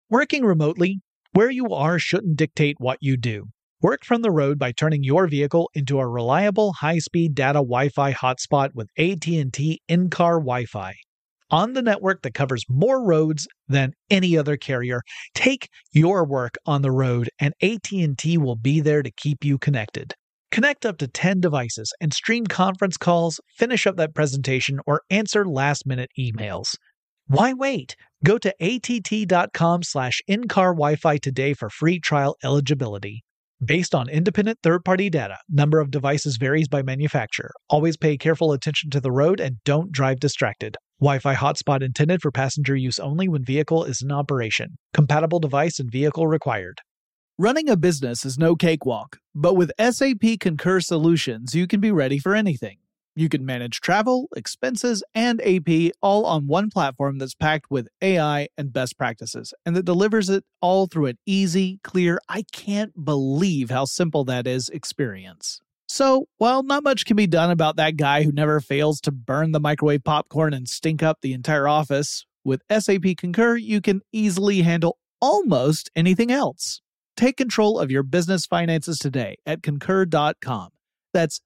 Working remotely, where you are shouldn't dictate what you do. Work from the road by turning your vehicle into a reliable high-speed data Wi-Fi hotspot with AT&T in-car Wi-Fi. On the network that covers more roads than any other carrier, take your work on the road and AT&T will be there to keep you connected. Connect up to 10 devices and stream conference calls, finish up that presentation, or answer last-minute emails. Why wait? Go to att.com/in-car Wi-Fi today for free trial eligibility. Based on independent third-party data, number of devices varies by manufacturer. Always pay careful attention to the road and don't drive distracted. Wi-Fi hotspot intended for passenger use only when vehicle is in operation. Compatible device and vehicle required. Running a business is no cakewalk, but with SAP Concur Solutions, you can be ready for anything. You can manage travel, expenses, and AP all on one platform that's packed with AI and best practices, and that delivers it all through an easy, clear, I can't believe how simple that is experience. So, while not much can be done about that guy who never fails to burn the microwave popcorn and stink up the entire office, with SAP Concur, you can easily handle almost anything else. Take control of your business finances today at concur.com. That's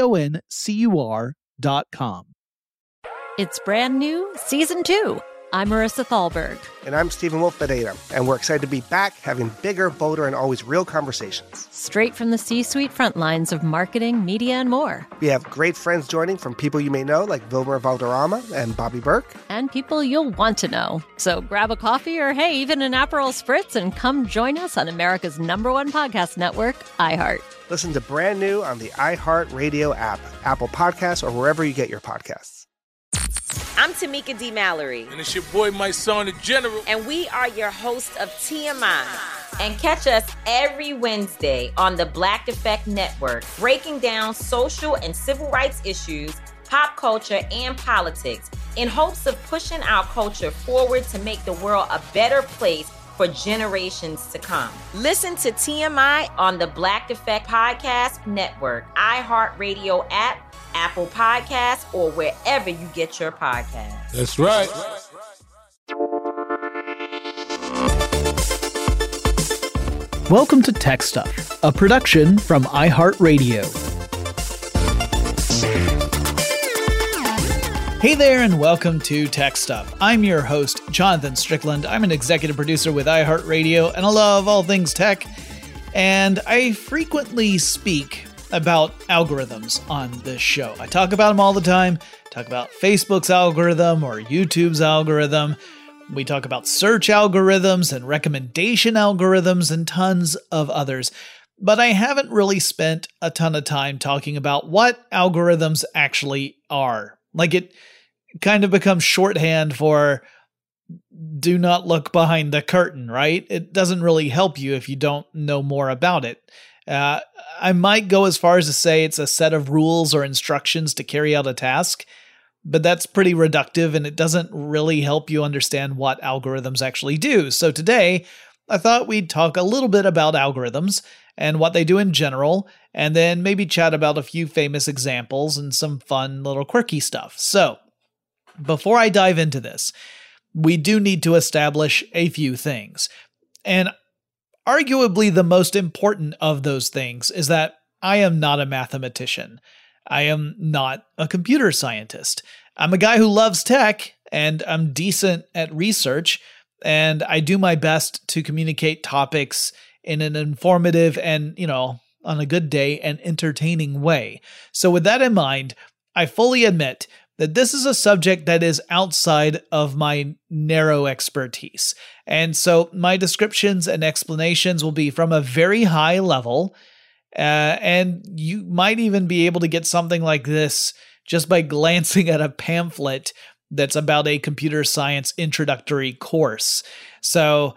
CONCUR.com. It's brand new, Season 2. I'm Marissa Thalberg. And I'm Stephen Wolf Pereira, and we're excited to be back having bigger, bolder, and always real conversations. Straight from the C-suite front lines of marketing, media, and more. We have great friends joining from people you may know, like Wilmer Valderrama and Bobby Burke. And people you'll want to know. So grab a coffee or, hey, even an Aperol Spritz and come join us on America's #1 podcast network, iHeart. Listen to Brand New on the iHeart Radio app, Apple Podcasts, or wherever you get your podcasts. I'm Tamika D. Mallory. And it's your boy, my son, the General. And we are your hosts of TMI. And catch us every Wednesday on the Black Effect Network, breaking down social and civil rights issues, pop culture, and politics, in hopes of pushing our culture forward to make the world a better place for generations to come. Listen to TMI on the Black Effect Podcast Network, iHeartRadio app, Apple Podcasts, or wherever you get your podcasts. That's right. Welcome to Tech Stuff, a production from iHeartRadio. Hey there, and welcome to Tech Stuff. I'm your host, Jonathan Strickland. I'm an executive producer with iHeartRadio, and I love all things tech. And I frequently speak about algorithms on this show. I talk about them all the time. Talk about Facebook's algorithm or YouTube's algorithm. We talk about search algorithms and recommendation algorithms and tons of others. But I haven't really spent a ton of time talking about what algorithms actually are. Like, it kind of becomes shorthand for do not look behind the curtain, right? It doesn't really help you if you don't know more about it. I might go as far as to say it's a set of rules or instructions to carry out a task, but that's pretty reductive and it doesn't really help you understand what algorithms actually do. So today, I thought we'd talk a little bit about algorithms and what they do in general, and then maybe chat about a few famous examples and some fun little quirky stuff. So, before I dive into this, we do need to establish a few things. And arguably the most important of those things is that I am not a mathematician. I am not a computer scientist. I'm a guy who loves tech, and I'm decent at research, and I do my best to communicate topics in an informative and, on a good day, an entertaining way. So with that in mind, I fully admit that this is a subject that is outside of my narrow expertise. And so my descriptions and explanations will be from a very high level, and you might even be able to get something like this just by glancing at a pamphlet that's about a computer science introductory course. So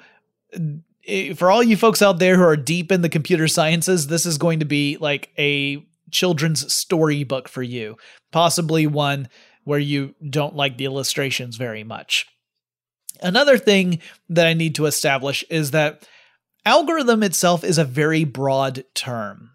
for all you folks out there who are deep in the computer sciences, this is going to be like a children's storybook for you, possibly one where you don't like the illustrations very much. Another thing that I need to establish is that algorithm itself is a very broad term.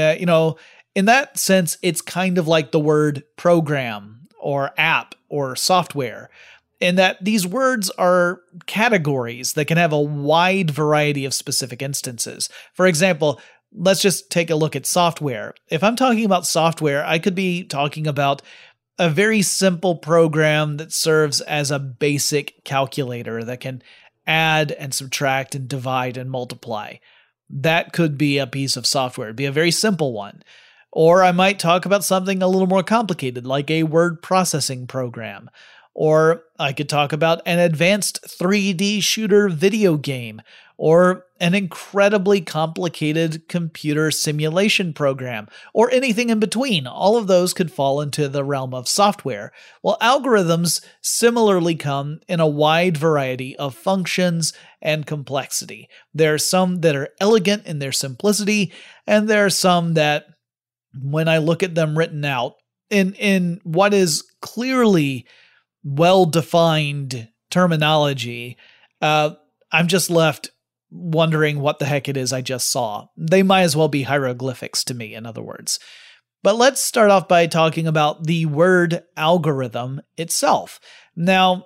In that sense, it's kind of like the word program or app or software. in that these words are categories that can have a wide variety of specific instances. For example, let's just take a look at software. If I'm talking about software, I could be talking about a very simple program that serves as a basic calculator that can add and subtract and divide and multiply. That could be a piece of software. It'd be a very simple one. Or I might talk about something a little more complicated, like a word processing program. Or I could talk about an advanced 3D shooter video game, or an incredibly complicated computer simulation program, or anything in between. All of those could fall into the realm of software. Well, algorithms similarly come in a wide variety of functions and complexity. There are some that are elegant in their simplicity, and there are some that, when I look at them written out in what is clearly well-defined terminology, I'm just left wondering what the heck it is I just saw. They might as well be hieroglyphics to me, in other words. But let's start off by talking about the word algorithm itself. Now,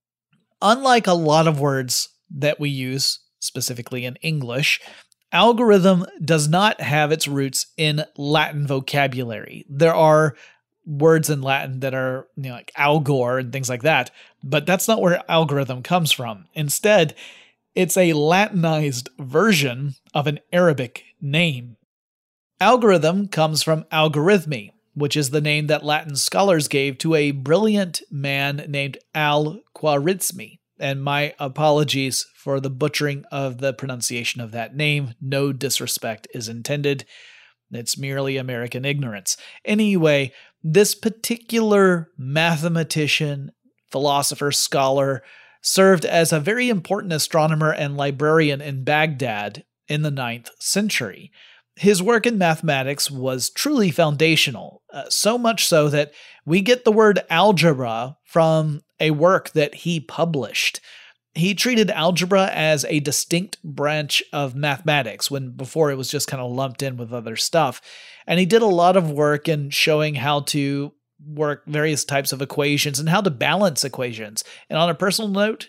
unlike a lot of words that we use, specifically in English, algorithm does not have its roots in Latin vocabulary. There are words in Latin that are, like algor and things like that, but that's not where algorithm comes from. Instead, it's a Latinized version of an Arabic name. Algorithm comes from algorithmi, which is the name that Latin scholars gave to a brilliant man named Al-Khwarizmi. And my apologies for the butchering of the pronunciation of that name. No disrespect is intended. It's merely American ignorance. Anyway, this particular mathematician, philosopher, scholar, served as a very important astronomer and librarian in Baghdad in the 9th century. His work in mathematics was truly foundational, so much so that we get the word algebra from a work that he published. He treated algebra as a distinct branch of mathematics, when before it was just kind of lumped in with other stuff. And he did a lot of work in showing how to work various types of equations and how to balance equations. And on a personal note,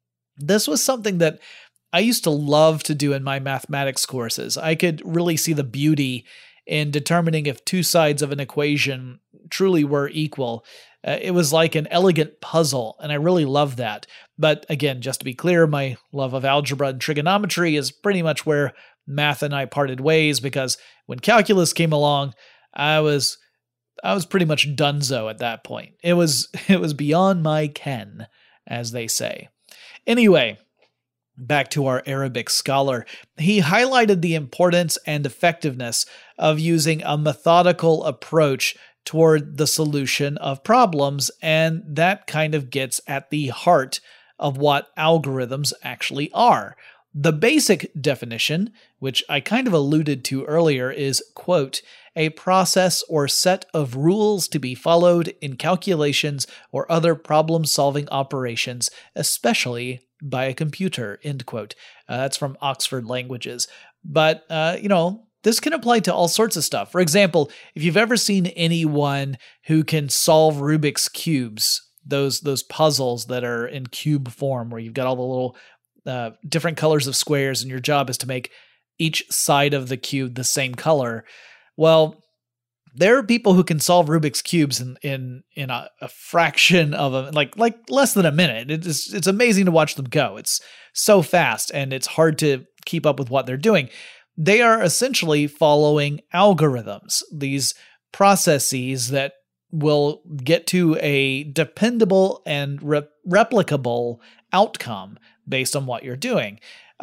this was something that I used to love to do in my mathematics courses. I could really see the beauty in determining if two sides of an equation truly were equal. It was like an elegant puzzle, and I really loved that. But again, just to be clear, my love of algebra and trigonometry is pretty much where math and I parted ways, because when calculus came along, I was pretty much donezo at that point. It was beyond my ken, as they say. Anyway, back to our Arabic scholar. He highlighted the importance and effectiveness of using a methodical approach toward the solution of problems, and that kind of gets at the heart of what algorithms actually are. The basic definition, which I kind of alluded to earlier, is, quote, a process or set of rules to be followed in calculations or other problem-solving operations, especially by a computer, end quote. That's from Oxford Languages. But, this can apply to all sorts of stuff. For example, if you've ever seen anyone who can solve Rubik's Cubes, those puzzles that are in cube form, where you've got all the little different colors of squares, and your job is to make each side of the cube the same color. Well, there are people who can solve Rubik's Cubes in a fraction of like less than a minute. It's amazing to watch them go. It's so fast, and it's hard to keep up with what they're doing. They are essentially following algorithms, these processes that will get to a dependable and replicable outcome based on what you're doing.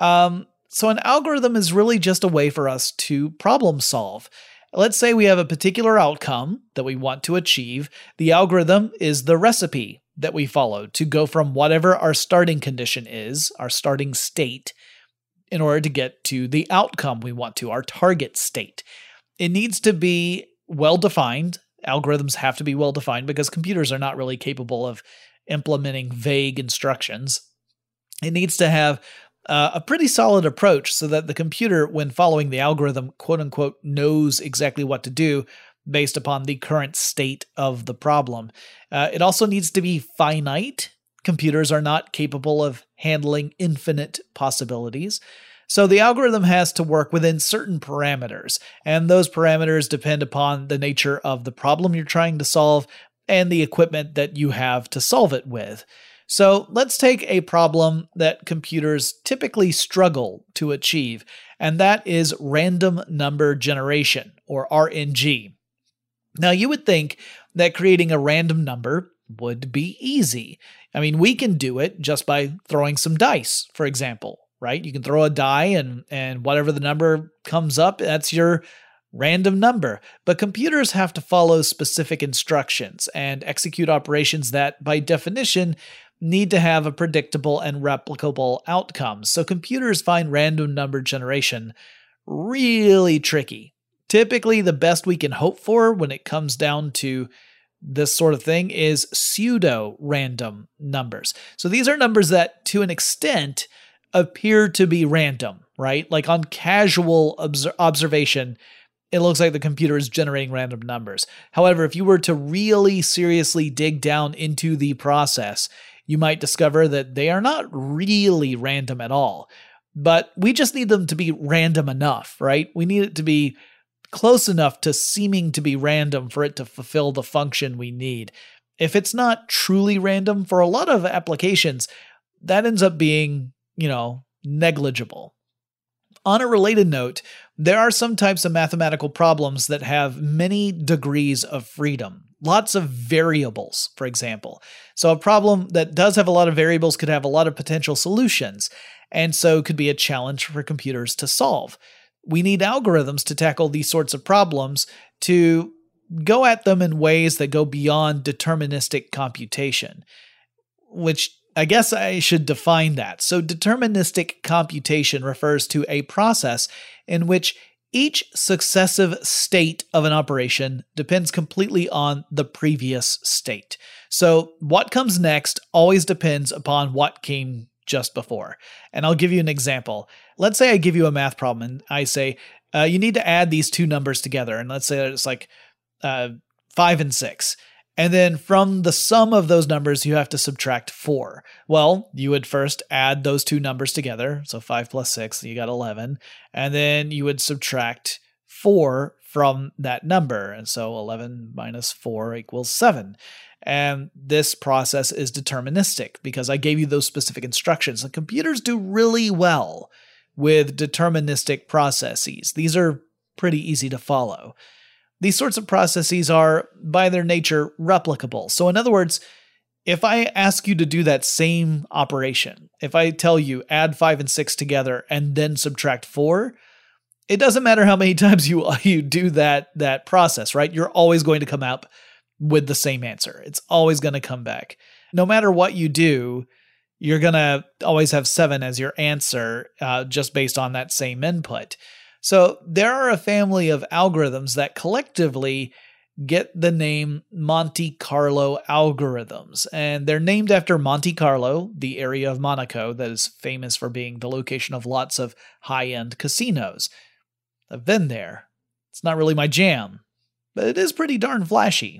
So an algorithm is really just a way for us to problem solve. Let's say we have a particular outcome that we want to achieve. The algorithm is the recipe that we follow to go from whatever our starting condition is, our starting state, in order to get to the outcome we want to, our target state. It needs to be well-defined. Algorithms have to be well-defined because computers are not really capable of implementing vague instructions. It needs to have a pretty solid approach so that the computer, when following the algorithm, quote-unquote, knows exactly what to do based upon the current state of the problem. It also needs to be finite, computers are not capable of handling infinite possibilities. So the algorithm has to work within certain parameters, and those parameters depend upon the nature of the problem you're trying to solve and the equipment that you have to solve it with. So let's take a problem that computers typically struggle to achieve, and that is random number generation, or RNG. Now, you would think that creating a random number would be easy. I mean, we can do it just by throwing some dice, for example, right? You can throw a die and whatever the number comes up, that's your random number. But computers have to follow specific instructions and execute operations that, by definition, need to have a predictable and replicable outcome. So computers find random number generation really tricky. Typically, the best we can hope for when it comes down to this sort of thing is pseudo-random numbers. So these are numbers that, to an extent, appear to be random, right? Like on casual observation, it looks like the computer is generating random numbers. However, if you were to really seriously dig down into the process, you might discover that they are not really random at all. But we just need them to be random enough, right? We need it to be close enough to seeming to be random for it to fulfill the function we need. If it's not truly random, for a lot of applications, that ends up being, negligible. On a related note, there are some types of mathematical problems that have many degrees of freedom. Lots of variables, for example. So a problem that does have a lot of variables could have a lot of potential solutions, and so could be a challenge for computers to solve. We need algorithms to tackle these sorts of problems, to go at them in ways that go beyond deterministic computation, which I guess I should define that. So deterministic computation refers to a process in which each successive state of an operation depends completely on the previous state. So what comes next always depends upon what came just before. And I'll give you an example. Let's say I give you a math problem and I say, you need to add these two numbers together. And let's say it's like 5 and 6. And then from the sum of those numbers, you have to subtract 4. Well, you would first add those two numbers together. So 5 plus 6, you got 11. And then you would subtract 4 from that number. And so 11 minus 4 equals 7. And this process is deterministic because I gave you those specific instructions. And computers do really well with deterministic processes. These are pretty easy to follow. These sorts of processes are, by their nature, replicable. So in other words, if I ask you to do that same operation, if I tell you add 5 and 6 together and then subtract 4, it doesn't matter how many times you do that process, right? You're always going to come up with the same answer. It's always going to come back. No matter what you do, you're going to always have 7 as your answer, just based on that same input. So there are a family of algorithms that collectively get the name Monte Carlo algorithms, and they're named after Monte Carlo, the area of Monaco that is famous for being the location of lots of high-end casinos. I've been there. It's not really my jam, but it is pretty darn flashy.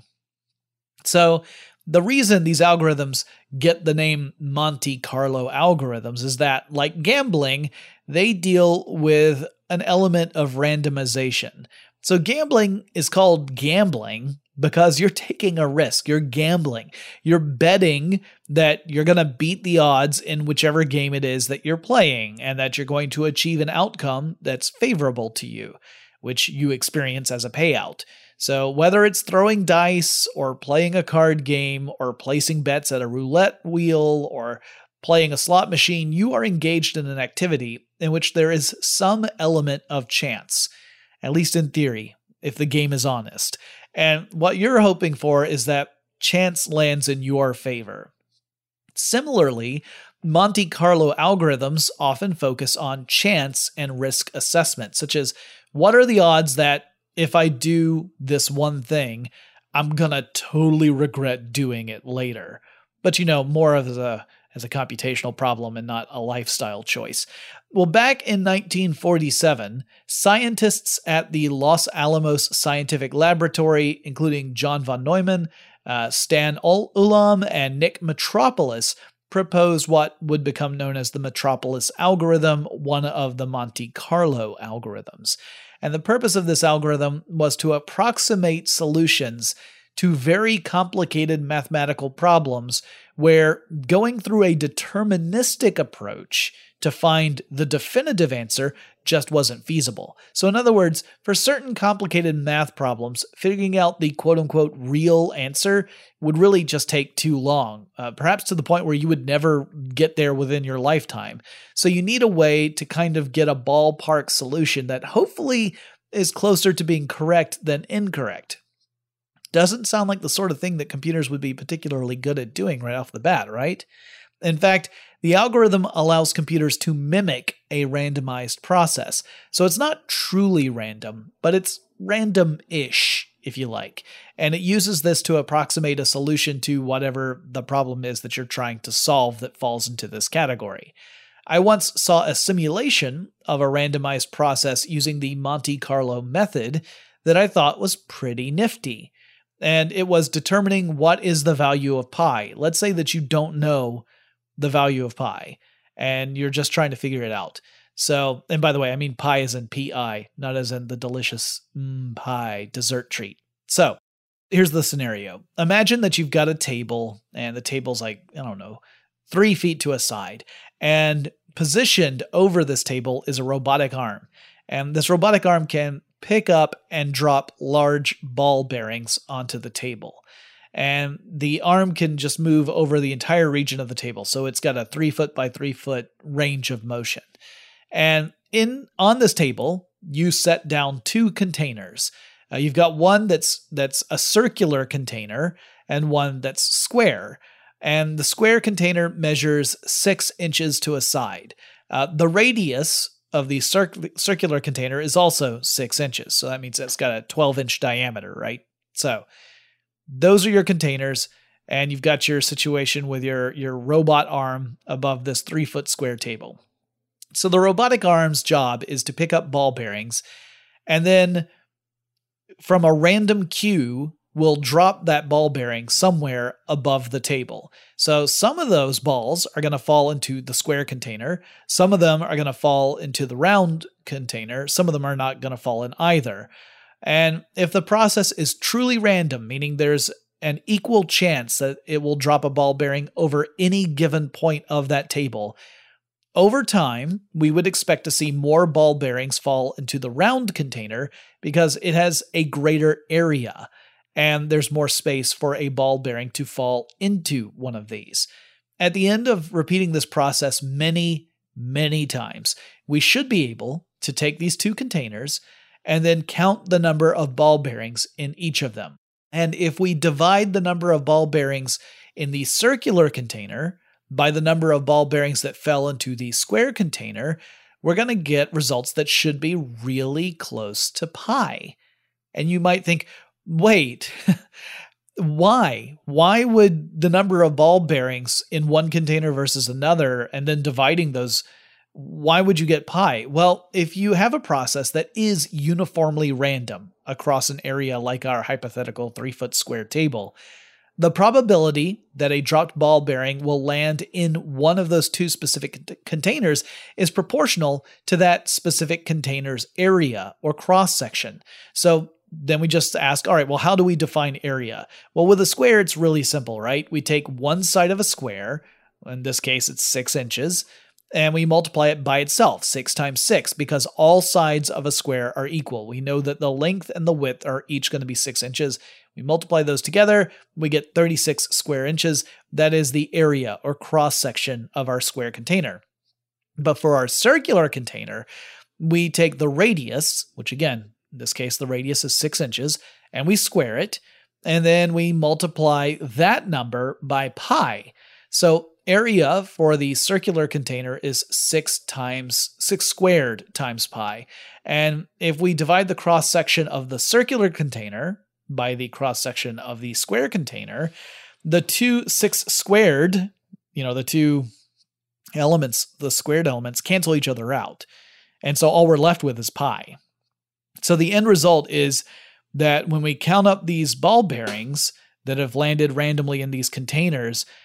So the reason these algorithms get the name Monte Carlo algorithms is that, like gambling, they deal with an element of randomization. So gambling is called gambling because you're taking a risk. You're gambling. You're betting that you're going to beat the odds in whichever game it is that you're playing and that you're going to achieve an outcome that's favorable to you, which you experience as a payout. So whether it's throwing dice or playing a card game or placing bets at a roulette wheel or playing a slot machine, you are engaged in an activity in which there is some element of chance, at least in theory, if the game is honest. And what you're hoping for is that chance lands in your favor. Similarly, Monte Carlo algorithms often focus on chance and risk assessment, such as what are the odds that if I do this one thing, I'm gonna totally regret doing it later. But more of as a computational problem and not a lifestyle choice. Well, back in 1947, scientists at the Los Alamos Scientific Laboratory, including John von Neumann, Stan Ulam, and Nick Metropolis, proposed what would become known as the Metropolis algorithm, one of the Monte Carlo algorithms. And the purpose of this algorithm was to approximate solutions to very complicated mathematical problems where going through a deterministic approach to find the definitive answer just wasn't feasible. So in other words, for certain complicated math problems, figuring out the quote-unquote real answer would really just take too long, perhaps to the point where you would never get there within your lifetime. So you need a way to kind of get a ballpark solution that hopefully is closer to being correct than incorrect. Doesn't sound like the sort of thing that computers would be particularly good at doing right off the bat, right? In fact, the algorithm allows computers to mimic a randomized process. So it's not truly random, but it's random-ish, if you like. And it uses this to approximate a solution to whatever the problem is that you're trying to solve that falls into this category. I once saw a simulation of a randomized process using the Monte Carlo method that I thought was pretty nifty. And it was determining what is the value of pi. Let's say that you don't know the value of pi, and you're just trying to figure it out. So, and by the way, I mean pi as in P-I, not as in the delicious pie dessert treat. So, here's the scenario. Imagine that you've got a table, and the table's 3 feet to a side, and positioned over this table is a robotic arm. And this robotic arm can pick up and drop large ball bearings onto the table. And the arm can just move over the entire region of the table. So it's got a 3 foot by 3 foot range of motion. And on this table, you set down 2 containers. You've got one that's a circular container and one that's square. And the square container measures 6 inches to a side. The radius of the circular container is also 6 inches. So that means it's got a 12-inch diameter, right? So those are your containers, and you've got your situation with your robot arm above this 3 foot square table. So the robotic arm's job is to pick up ball bearings, and then from a random cue, will drop that ball bearing somewhere above the table. So some of those balls are going to fall into the square container. Some of them are going to fall into the round container. Some of them are not going to fall in either. And if the process is truly random, meaning there's an equal chance that it will drop a ball bearing over any given point of that table, over time, we would expect to see more ball bearings fall into the round container because it has a greater area, and there's more space for a ball bearing to fall into one of these. At the end of repeating this process many, many times, we should be able to take these 2 containers and then count the number of ball bearings in each of them. And if we divide the number of ball bearings in the circular container by the number of ball bearings that fell into the square container, we're going to get results that should be really close to pi. And you might think, wait, why? Why would the number of ball bearings in one container versus another, and then dividing those, why would you get pi? Well, if you have a process that is uniformly random across an area like our hypothetical 3 foot square table, the probability that a dropped ball bearing will land in one of those 2 specific containers is proportional to that specific container's area or cross-section. So then we just ask, all right, well, how do we define area? Well, with a square, it's really simple, right? We take one side of a square, in this case, it's 6 inches, and we multiply it by itself, 6 times 6, because all sides of a square are equal. We know that the length and the width are each going to be 6 inches. We multiply those together, we get 36 square inches. That is the area or cross-section of our square container. But for our circular container, we take the radius, which again, in this case, the radius is 6 inches, and we square it, and then we multiply that number by pi. So area for the circular container is 6 squared times pi. And if we divide the cross-section of the circular container by the cross-section of the square container, the 6 squared, the 2 elements, the squared elements, cancel each other out. And so all we're left with is pi. So the end result is that when we count up these ball bearings that have landed randomly in these containers,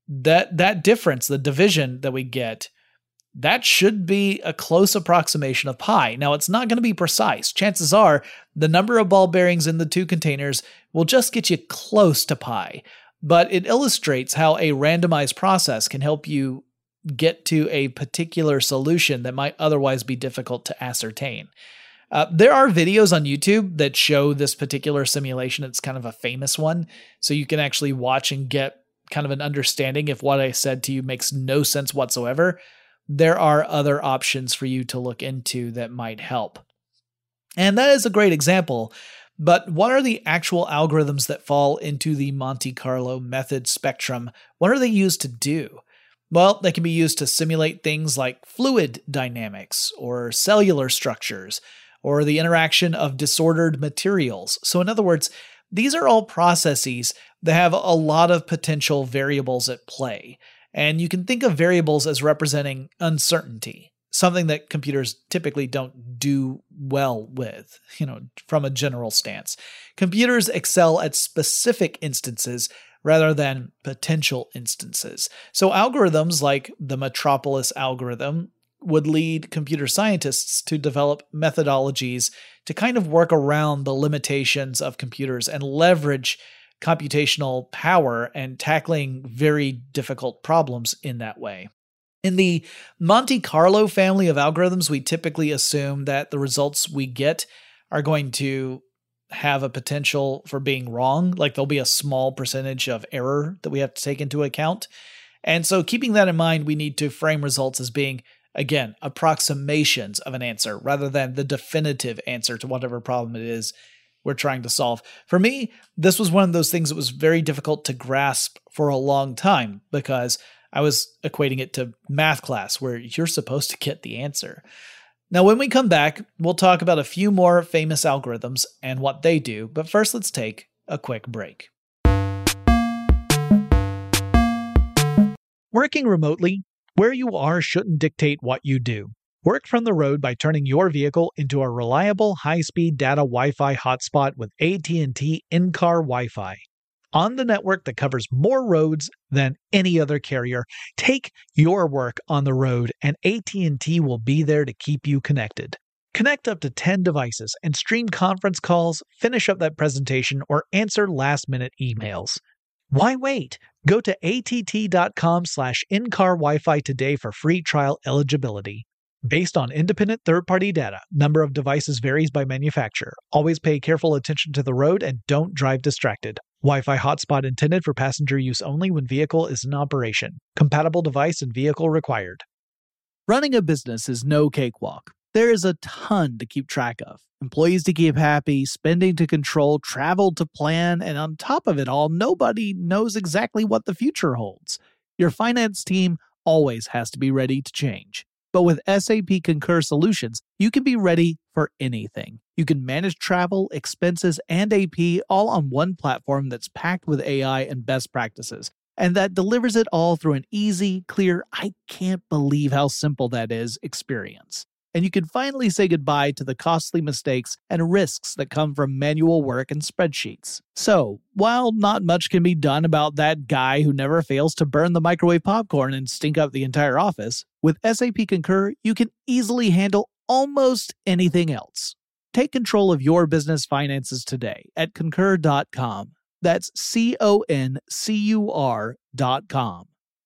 that difference, the division that we get, that should be a close approximation of pi. Now, it's not going to be precise. Chances are the number of ball bearings in the two containers will just get you close to pi, but it illustrates how a randomized process can help you get to a particular solution that might otherwise be difficult to ascertain. There are videos on YouTube that show this particular simulation. It's kind of a famous one, so you can actually watch and get kind of an understanding if what I said to you makes no sense whatsoever. There are other options for you to look into that might help. And that is a great example, but what are the actual algorithms that fall into the Monte Carlo method spectrum? What are they used to do? Well, they can be used to simulate things like fluid dynamics or cellular structures or the interaction of disordered materials. So in other words, these are all processes that have a lot of potential variables at play. And you can think of variables as representing uncertainty, something that computers typically don't do well with, from a general stance. Computers excel at specific instances rather than potential instances. So algorithms like the Metropolis algorithm would lead computer scientists to develop methodologies to kind of work around the limitations of computers and leverage computational power and tackling very difficult problems in that way. In the Monte Carlo family of algorithms, we typically assume that the results we get are going to have a potential for being wrong, like there'll be a small percentage of error that we have to take into account. And so keeping that in mind, we need to frame results as being, again, approximations of an answer rather than the definitive answer to whatever problem it is we're trying to solve. For me, this was one of those things that was very difficult to grasp for a long time because I was equating it to math class where you're supposed to get the answer. Now, when we come back, we'll talk about a few more famous algorithms and what they do, but first let's take a quick break. Working remotely, where you are shouldn't dictate what you do. Work from the road by turning your vehicle into a reliable high-speed data Wi-Fi hotspot with AT&T in-car Wi-Fi. On the network that covers more roads than any other carrier, take your work on the road and AT&T will be there to keep you connected. Connect up to 10 devices and stream conference calls, finish up that presentation, or answer last-minute emails. Why wait? Go to att.com/in-car Wi-Fi today for free trial eligibility. Based on independent third-party data, number of devices varies by manufacturer. Always pay careful attention to the road and don't drive distracted. Wi-Fi hotspot intended for passenger use only when vehicle is in operation. Compatible device and vehicle required. Running a business is no cakewalk. There is a ton to keep track of. Employees to keep happy, spending to control, travel to plan, and on top of it all, nobody knows exactly what the future holds. Your finance team always has to be ready to change. But with SAP Concur Solutions, you can be ready for anything. You can manage travel, expenses, and AP all on one platform that's packed with AI and best practices, and that delivers it all through an easy, clear, I can't believe how simple that is experience. And you can finally say goodbye to the costly mistakes and risks that come from manual work and spreadsheets. So, while not much can be done about that guy who never fails to burn the microwave popcorn and stink up the entire office, with SAP Concur, you can easily handle almost anything else. Take control of your business finances today at concur.com. That's CONCUR.com.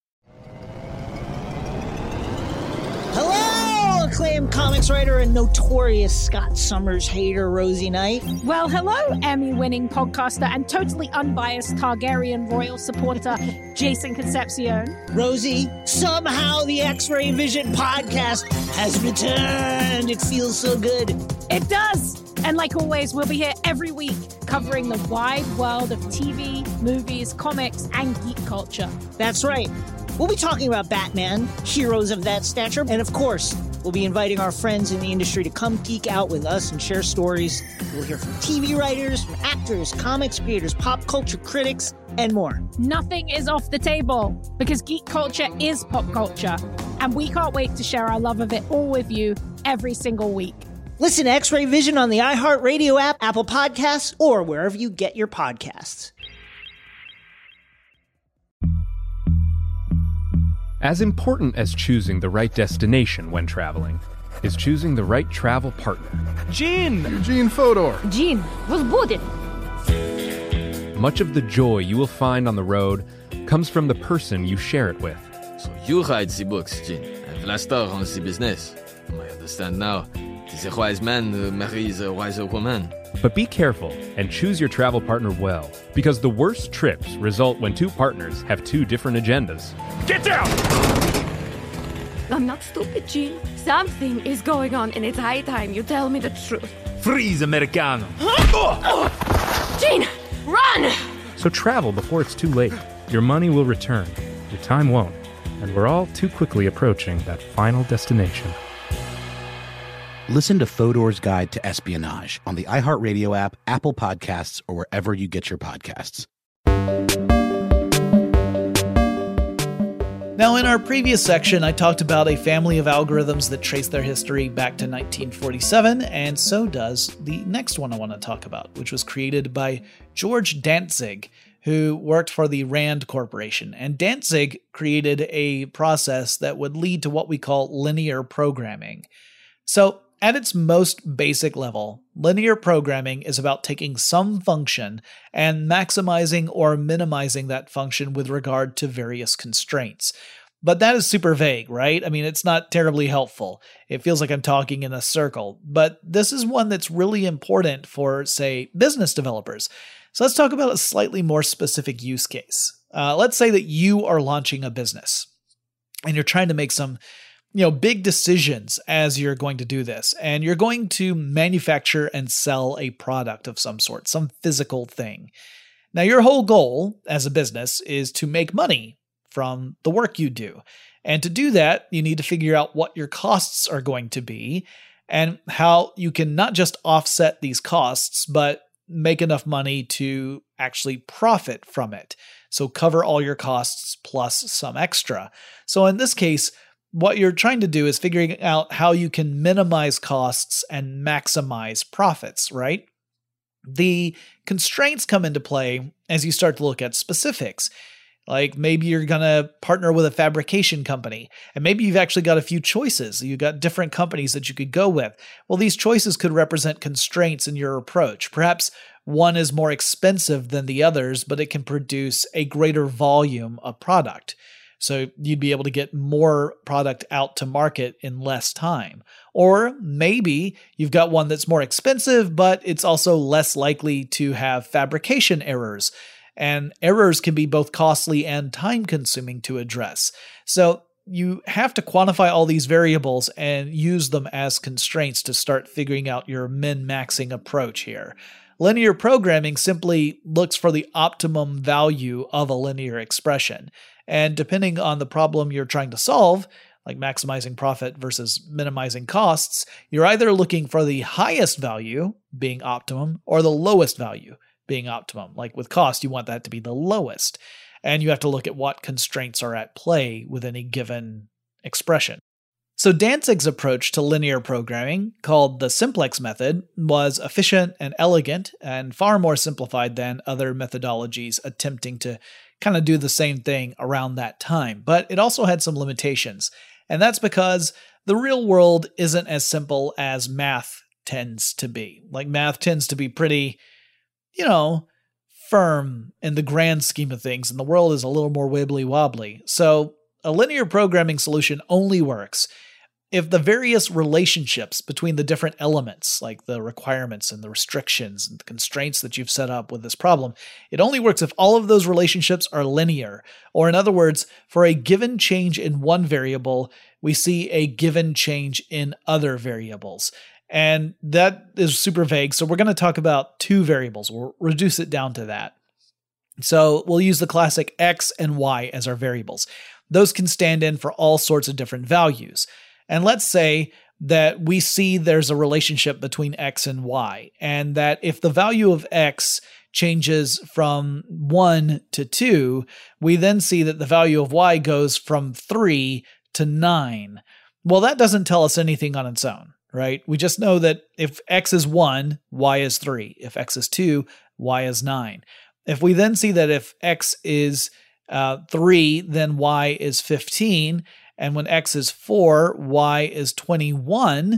Hello, acclaimed comics writer and notorious Scott Summers hater, Rosie Knight. Well, hello, Emmy-winning podcaster and totally unbiased Targaryen royal supporter, Jason Concepcion. Rosie, somehow the X-Ray Vision podcast has returned. It feels so good. It does. And like always, we'll be here every week covering the wide world of TV, movies, comics, and geek culture. That's right. We'll be talking about Batman, heroes of that stature, and of course, we'll be inviting our friends in the industry to come geek out with us and share stories. We'll hear from TV writers, from actors, comics creators, pop culture critics, and more. Nothing is off the table because geek culture is pop culture, and we can't wait to share our love of it all with you every single week. Listen to X-Ray Vision on the iHeartRadio app, Apple Podcasts, or wherever you get your podcasts. As important as choosing the right destination when traveling is choosing the right travel partner. Eugene Fodor. Gene was booted. Much of the joy you will find on the road comes from the person you share it with. So you write the books, Gene, and Vlastar runs the business. I understand now. It is a wise man marries a wiser woman. But be careful and choose your travel partner well, because the worst trips result when two partners have two different agendas. Get down! I'm not stupid, Gene. Something is going on, and it's high time you tell me the truth. Freeze, Americano! Gene, run! So travel before it's too late. Your money will return, your time won't, and we're all too quickly approaching that final destination. Listen to Fodor's Guide to Espionage on the iHeartRadio app, Apple Podcasts, or wherever you get your podcasts. Now, in our previous section, I talked about a family of algorithms that trace their history back to 1947, and so does the next one I want to talk about, which was created by George Dantzig, who worked for the RAND Corporation. And Dantzig created a process that would lead to what we call linear programming. So, at its most basic level, linear programming is about taking some function and maximizing or minimizing that function with regard to various constraints. But that is super vague, right? I mean, it's not terribly helpful. It feels like I'm talking in a circle. But this is one that's really important for, say, business developers. So let's talk about a slightly more specific use case. Let's say that you are launching a business and you're trying to make some big decisions as you're going to do this. And you're going to manufacture and sell a product of some sort, some physical thing. Now, your whole goal as a business is to make money from the work you do. And to do that, you need to figure out what your costs are going to be and how you can not just offset these costs, but make enough money to actually profit from it. So cover all your costs plus some extra. So in this case, what you're trying to do is figuring out how you can minimize costs and maximize profits, right? The constraints come into play as you start to look at specifics. Like maybe you're going to partner with a fabrication company, and maybe you've actually got a few choices. You've got different companies that you could go with. Well, these choices could represent constraints in your approach. Perhaps one is more expensive than the others, but it can produce a greater volume of product. So you'd be able to get more product out to market in less time. Or maybe you've got one that's more expensive, but it's also less likely to have fabrication errors. And errors can be both costly and time-consuming to address. So you have to quantify all these variables and use them as constraints to start figuring out your min-maxing approach here. Linear programming simply looks for the optimum value of a linear expression. And depending on the problem you're trying to solve, like maximizing profit versus minimizing costs, you're either looking for the highest value being optimum or the lowest value being optimum. Like with cost, you want that to be the lowest. And you have to look at what constraints are at play with any given expression. So Dantzig's approach to linear programming, called the simplex method, was efficient and elegant and far more simplified than other methodologies attempting to kind of do the same thing around that time. But it also had some limitations. And that's because the real world isn't as simple as math tends to be. Like math tends to be pretty, firm in the grand scheme of things, and the world is a little more wibbly wobbly. So a linear programming solution only works if the various relationships between the different elements, like the requirements and the restrictions and the constraints that you've set up with this problem, it only works if all of those relationships are linear. Or in other words, for a given change in one variable, we see a given change in other variables. And that is super vague, so we're going to talk about two variables. We'll reduce it down to that. So we'll use the classic x and y as our variables. Those can stand in for all sorts of different values. And let's say that we see there's a relationship between x and y, and that if the value of x changes from 1 to 2, we then see that the value of y goes from 3 to 9. Well, that doesn't tell us anything on its own, right? We just know that if x is 1, y is 3. If x is 2, y is 9. If we then see that if x is 3, then y is 15. And when x is 4, y is 21.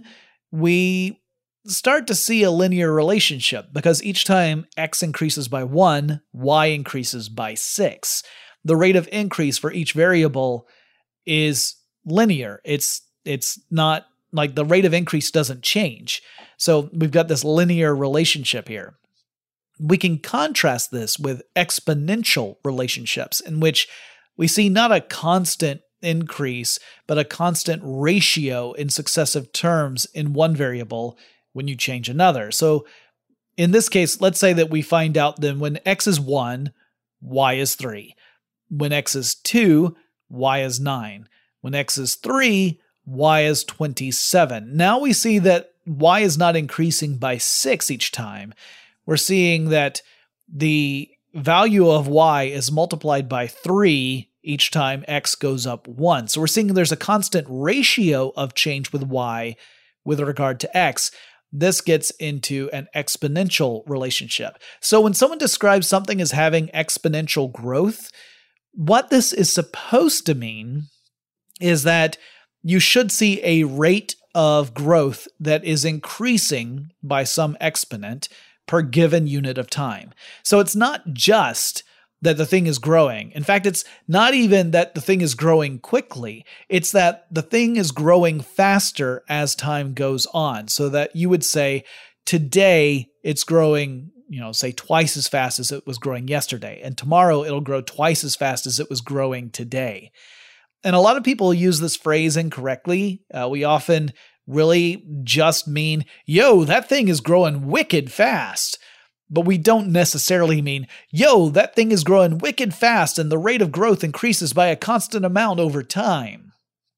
We start to see a linear relationship because each time x increases by 1, y increases by 6. The rate of increase for each variable is linear. It's not like the rate of increase doesn't change. So we've got this linear relationship here. We can contrast this with exponential relationships in which we see not a constant increase, but a constant ratio in successive terms in one variable when you change another. So in this case, let's say that we find out then when x is 1, y is 3. When x is 2, y is 9. When x is 3, y is 27. Now we see that y is not increasing by 6 each time. We're seeing that the value of y is multiplied by 3 each time x goes up 1. So we're seeing there's a constant ratio of change with y with regard to x. This gets into an exponential relationship. So when someone describes something as having exponential growth, what this is supposed to mean is that you should see a rate of growth that is increasing by some exponent per given unit of time. So it's not just that the thing is growing. In fact, it's not even that the thing is growing quickly. It's that the thing is growing faster as time goes on. So that you would say today it's growing, say twice as fast as it was growing yesterday. And tomorrow it'll grow twice as fast as it was growing today. And a lot of people use this phrase incorrectly. We often really just mean, that thing is growing wicked fast. But we don't necessarily mean, that thing is growing wicked fast and the rate of growth increases by a constant amount over time.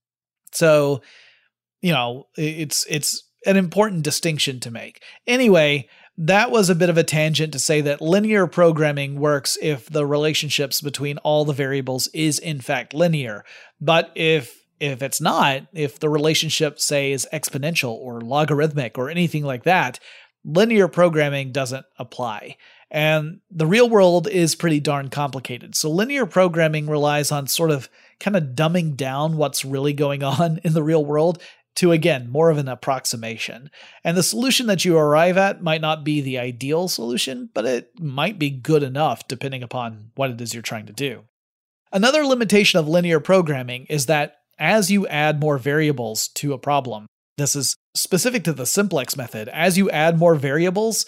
So, it's an important distinction to make. Anyway, that was a bit of a tangent to say that linear programming works if the relationships between all the variables is in fact linear. But if it's not, if the relationship, say, is exponential or logarithmic or anything like that, linear programming doesn't apply. And the real world is pretty darn complicated. So linear programming relies on sort of kind of dumbing down what's really going on in the real world to, again, more of an approximation. And the solution that you arrive at might not be the ideal solution, but it might be good enough depending upon what it is you're trying to do. Another limitation of linear programming is that as you add more variables to a problem, this is specific to the simplex method, as you add more variables,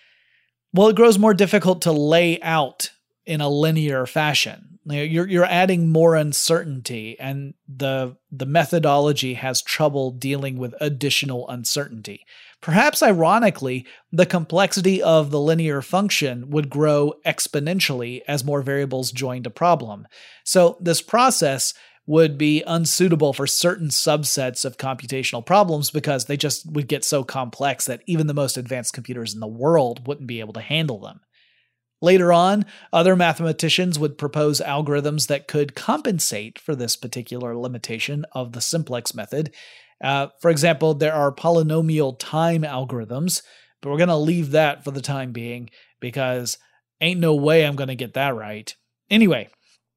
it grows more difficult to lay out in a linear fashion. You're adding more uncertainty, and the methodology has trouble dealing with additional uncertainty. Perhaps ironically, the complexity of the linear function would grow exponentially as more variables joined a problem. So this process would be unsuitable for certain subsets of computational problems because they just would get so complex that even the most advanced computers in the world wouldn't be able to handle them. Later on, other mathematicians would propose algorithms that could compensate for this particular limitation of the simplex method. For example, there are polynomial time algorithms, but we're going to leave that for the time being because ain't no way I'm going to get that right. Anyway,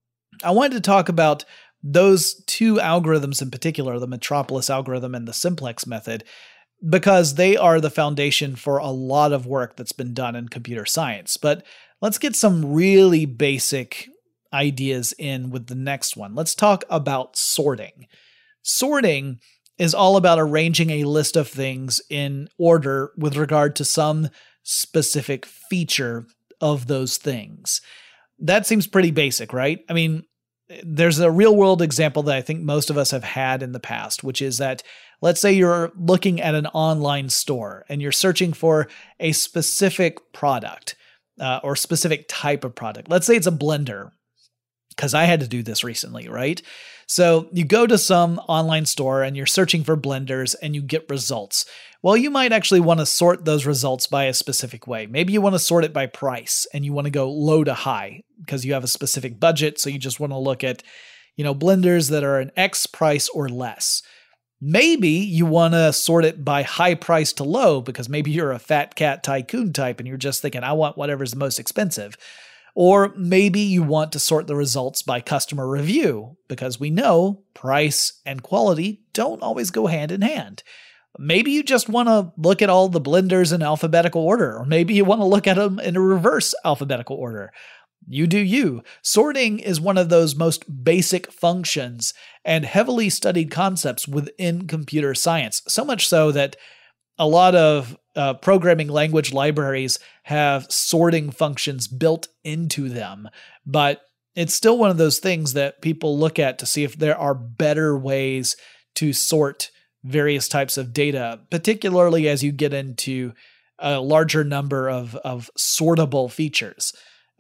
I wanted to talk about those two algorithms in particular, the Metropolis algorithm and the simplex method, because they are the foundation for a lot of work that's been done in computer science. But let's get some really basic ideas in with the next one. Let's talk about sorting. Sorting is all about arranging a list of things in order with regard to some specific feature of those things. That seems pretty basic, right? I mean, there's a real world example that I think most of us have had in the past, which is that let's say you're looking at an online store and you're searching for a specific product or specific type of product. Let's say it's a blender, because I had to do this recently, right? So you go to some online store and you're searching for blenders and you get results. Well, you might actually want to sort those results by a specific way. Maybe you want to sort it by price and you want to go low to high because you have a specific budget. So you just want to look at, blenders that are an X price or less. Maybe you want to sort it by high price to low because maybe you're a fat cat tycoon type and you're just thinking, I want whatever's the most expensive. Or maybe you want to sort the results by customer review, because we know price and quality don't always go hand in hand. Maybe you just want to look at all the blenders in alphabetical order, or maybe you want to look at them in a reverse alphabetical order. You do you. Sorting is one of those most basic functions and heavily studied concepts within computer science, so much so that a lot of programming language libraries have sorting functions built into them, but it's still one of those things that people look at to see if there are better ways to sort various types of data, particularly as you get into a larger number of sortable features.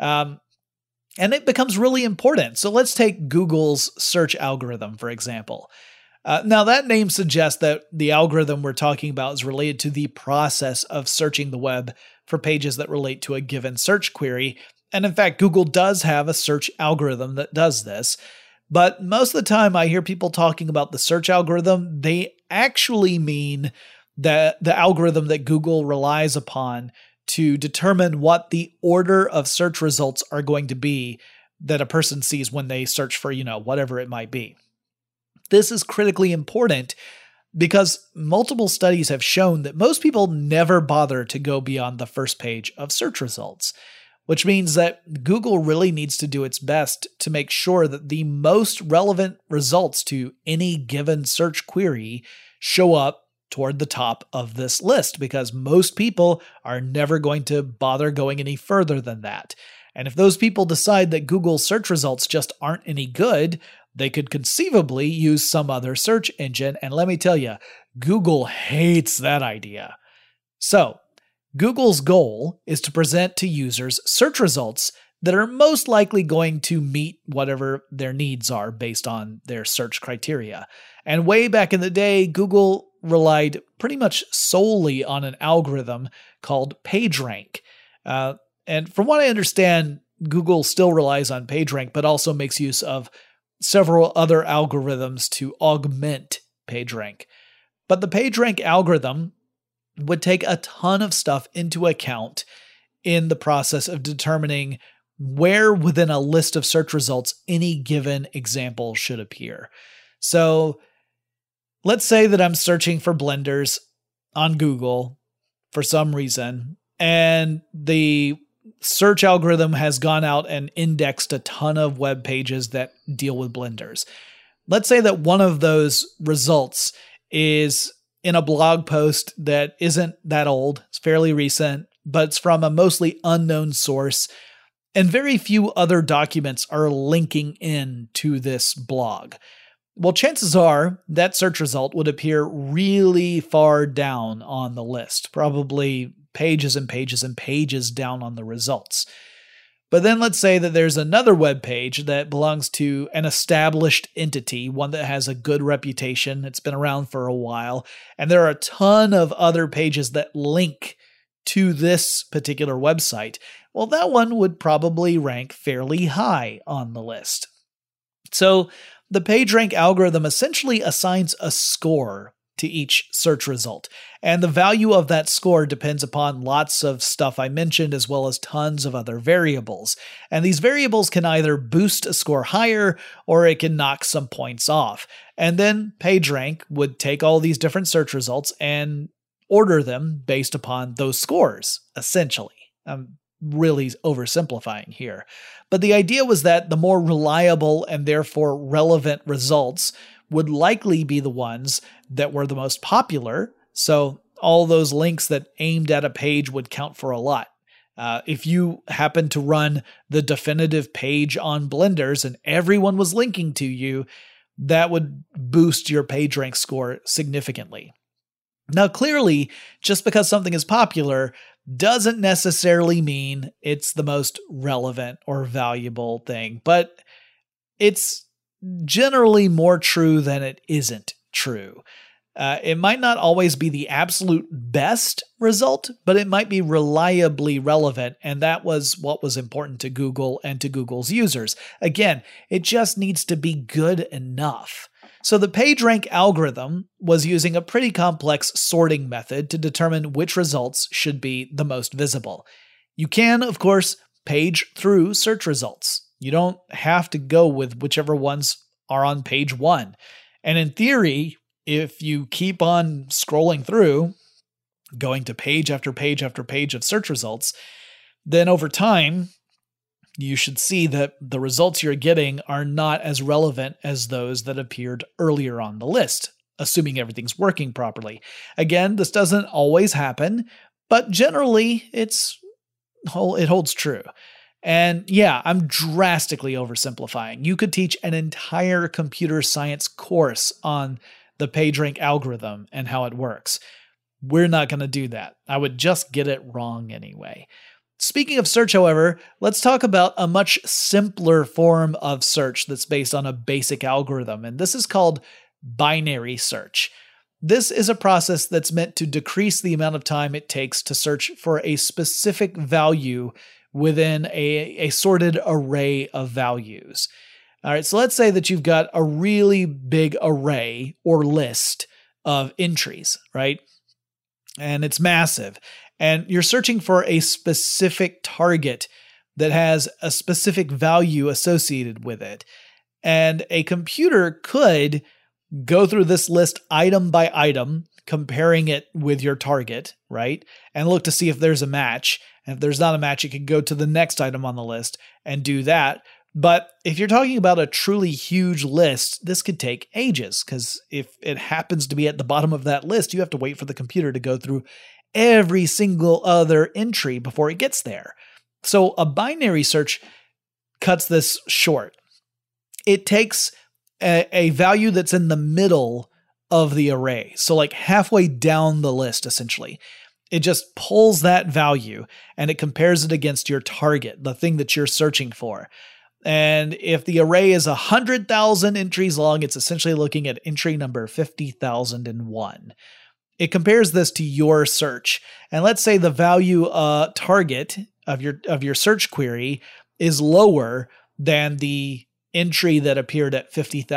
And it becomes really important. So let's take Google's search algorithm, for example. Now, that name suggests that the algorithm we're talking about is related to the process of searching the web for pages that relate to a given search query. And in fact, Google does have a search algorithm that does this. But most of the time I hear people talking about the search algorithm, they actually mean that the algorithm that Google relies upon to determine what the order of search results are going to be that a person sees when they search for, whatever it might be. This is critically important because multiple studies have shown that most people never bother to go beyond the first page of search results, which means that Google really needs to do its best to make sure that the most relevant results to any given search query show up toward the top of this list, because most people are never going to bother going any further than that. And if those people decide that Google's search results just aren't any good, they could conceivably use some other search engine, and let me tell you, Google hates that idea. So, Google's goal is to present to users search results that are most likely going to meet whatever their needs are based on their search criteria. And way back in the day, Google relied pretty much solely on an algorithm called PageRank. And from what I understand, Google still relies on PageRank, but also makes use of several other algorithms to augment PageRank. But the PageRank algorithm would take a ton of stuff into account in the process of determining where within a list of search results any given example should appear. So let's say that I'm searching for blenders on Google for some reason, and the search algorithm has gone out and indexed a ton of web pages that deal with blenders. Let's say that one of those results is in a blog post that isn't that old, it's fairly recent, but it's from a mostly unknown source, and very few other documents are linking in to this blog. Well, chances are that search result would appear really far down on the list, probably pages and pages and pages down on the results. But then let's say that there's another web page that belongs to an established entity, one that has a good reputation, it's been around for a while, and there are a ton of other pages that link to this particular website. Well, that one would probably rank fairly high on the list. So the PageRank algorithm essentially assigns a score to each search result, and the value of that score depends upon lots of stuff I mentioned, as well as tons of other variables. And these variables can either boost a score higher, or it can knock some points off. And then PageRank would take all these different search results and order them based upon those scores, essentially. I'm really oversimplifying here. But the idea was that the more reliable and therefore relevant results would likely be the ones that were the most popular, so all those links that aimed at a page would count for a lot. If you happen to run the definitive page on blenders and everyone was linking to you, that would boost your PageRank score significantly. Now, clearly, just because something is popular doesn't necessarily mean it's the most relevant or valuable thing, but it's generally more true than it isn't true. It might not always be the absolute best result, but it might be reliably relevant, and that was what was important to Google and to Google's users. Again, it just needs to be good enough. So the PageRank algorithm was using a pretty complex sorting method to determine which results should be the most visible. You can, of course, page through search results. You don't have to go with whichever ones are on page 1. And in theory, if you keep on scrolling through, going to page after page after page of search results, then over time, you should see that the results you're getting are not as relevant as those that appeared earlier on the list, assuming everything's working properly. Again, this doesn't always happen, but generally it holds true. And yeah, I'm drastically oversimplifying. You could teach an entire computer science course on the PageRank algorithm and how it works. We're not going to do that. I would just get it wrong anyway. Speaking of search, however, let's talk about a much simpler form of search that's based on a basic algorithm, and this is called binary search. This is a process that's meant to decrease the amount of time it takes to search for a specific value within a sorted array of values. All right, so let's say that you've got a really big array or list of entries, right? And it's massive. And you're searching for a specific target that has a specific value associated with it. And a computer could go through this list item by item, comparing it with your target, right? And look to see if there's a match. And if there's not a match, it can go to the next item on the list and do that. But if you're talking about a truly huge list, this could take ages, because if it happens to be at the bottom of that list, you have to wait for the computer to go through every single other entry before it gets there. So a binary search cuts this short. It takes a value that's in the middle of the array, so like halfway down the list, essentially. It just pulls that value and it compares it against your target, the thing that you're searching for. And if the array is 100,000 entries long, it's essentially looking at entry number 50,001. It compares this to your search. And let's say the value target of your search query is lower than the entry that appeared at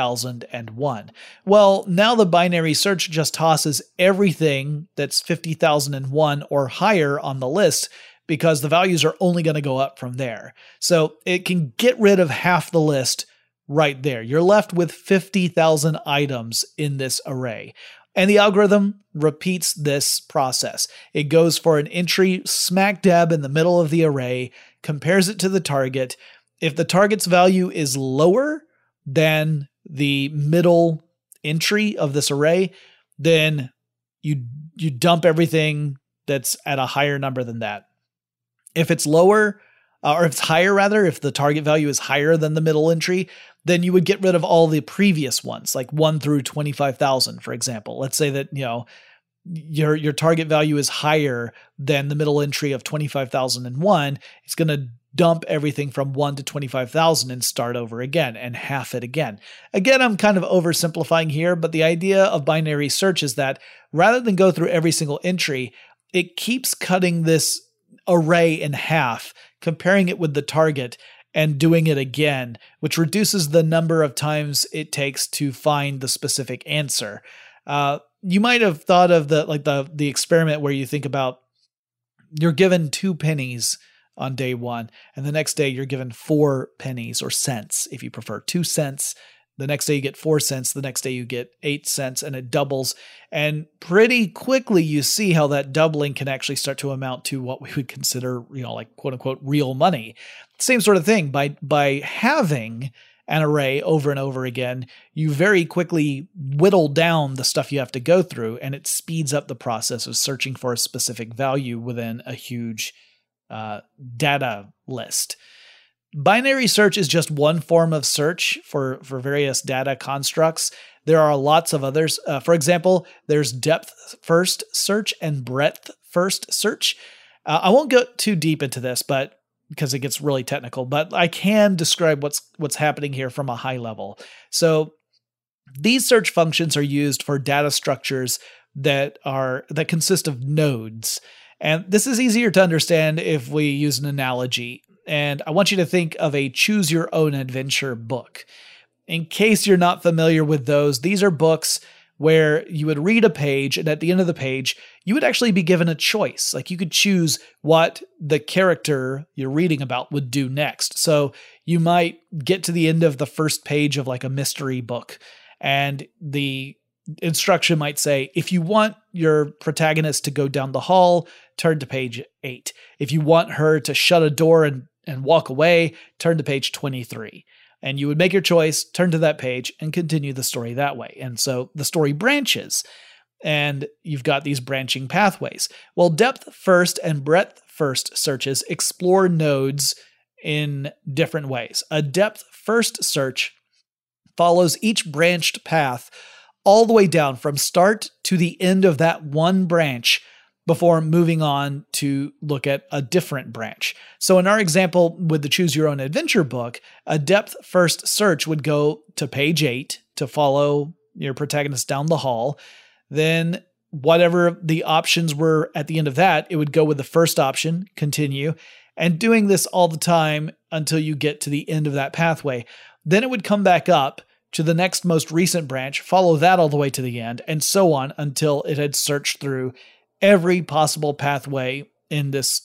50,001. Well, now the binary search just tosses everything that's 50,001 or higher on the list, because the values are only going to go up from there. So it can get rid of half the list right there. You're left with 50,000 items in this array. And the algorithm repeats this process. It goes for an entry smack dab in the middle of the array, compares it to the target. If the target's value is lower than the middle entry of this array, then you dump everything that's at a higher number than that. If it's lower, or if it's higher rather, if the target value is higher than the middle entry, then you would get rid of all the previous ones, like 1 through 25,000, for example. Let's say that, your target value is higher than the middle entry of 25,001. It's going to dump everything from 1 to 25,000 and start over again and half it again. Again, I'm kind of oversimplifying here, but the idea of binary search is that rather than go through every single entry, it keeps cutting this array in half, comparing it with the target and doing it again, which reduces the number of times it takes to find the specific answer. You might have thought of the experiment where you think about you're given 2 pennies on day 1, and the next day you're given 4 pennies or cents, if you prefer, 2 cents. The next day you get 4 cents. The next day you get 8 cents, and it doubles. And pretty quickly you see how that doubling can actually start to amount to what we would consider, like quote unquote real money. Same sort of thing. By having an array over and over again, you very quickly whittle down the stuff you have to go through, and it speeds up the process of searching for a specific value within a huge data list. Binary search is just one form of search for various data constructs. There are lots of others. For example, there's depth first search and breadth first search. I won't go too deep into this, but because it gets really technical, but I can describe what's happening here from a high level. So these search functions are used for data structures that consist of nodes. And this is easier to understand if we use an analogy. And I want you to think of a choose your own adventure book. In case you're not familiar with those, these are books where you would read a page, and at the end of the page, you would actually be given a choice. Like you could choose what the character you're reading about would do next. So you might get to the end of the first page of like a mystery book, and the instruction might say, if you want your protagonist to go down the hall, turn to page 8. If you want her to shut a door and walk away, turn to page 23. And you would make your choice, turn to that page, and continue the story that way. And so the story branches, and you've got these branching pathways. Well, depth first and breadth first searches explore nodes in different ways. A depth first search follows each branched path all the way down from start to the end of that one branch before moving on to look at a different branch. So in our example with the Choose Your Own Adventure book, a depth first search would go to page 8 to follow your protagonist down the hall. Then whatever the options were at the end of that, it would go with the first option, continue, and doing this all the time until you get to the end of that pathway. Then it would come back up to the next most recent branch, follow that all the way to the end, and so on until it had searched through every possible pathway in this